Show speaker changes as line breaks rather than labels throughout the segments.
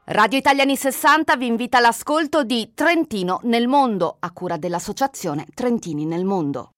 Radio Italiani 60 vi invita all'ascolto di Trentino nel mondo, a cura dell'associazione Trentini nel mondo.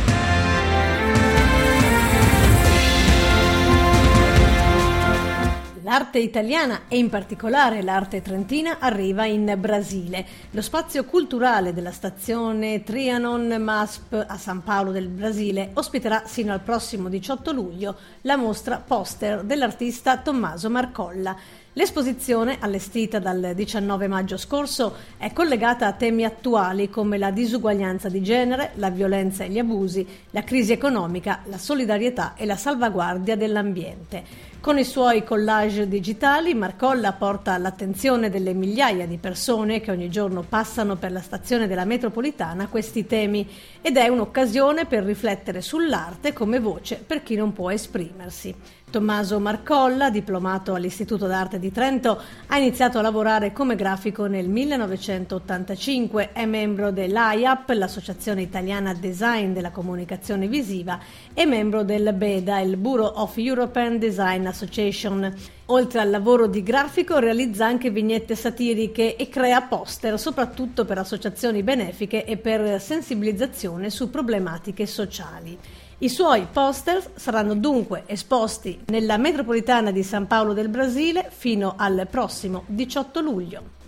L'arte italiana e in particolare l'arte trentina arriva in Brasile. Lo spazio culturale della stazione Trianon MASP a San Paolo del Brasile ospiterà sino al prossimo 18 luglio la mostra poster dell'artista Tommaso Marcolla. L'esposizione, allestita dal 19 maggio scorso, è collegata a temi attuali come la disuguaglianza di genere, la violenza e gli abusi, la crisi economica, la solidarietà e la salvaguardia dell'ambiente. Con i suoi collage digitali, Marcolla porta all'attenzione delle migliaia di persone che ogni giorno passano per la stazione della metropolitana questi temi ed è un'occasione per riflettere sull'arte come voce per chi non può esprimersi. Tommaso Marcolla, diplomato all'Istituto d'Arte di Trento, ha iniziato a lavorare come grafico nel 1985, è membro dell'AIAP, l'Associazione Italiana Design della Comunicazione Visiva, e membro del BEDA, il Bureau of European Design Association. Oltre al lavoro di grafico realizza anche vignette satiriche e crea poster, soprattutto per associazioni benefiche e per sensibilizzazione su problematiche sociali. I suoi poster saranno dunque esposti nella metropolitana di San Paolo del Brasile fino al prossimo 18 luglio.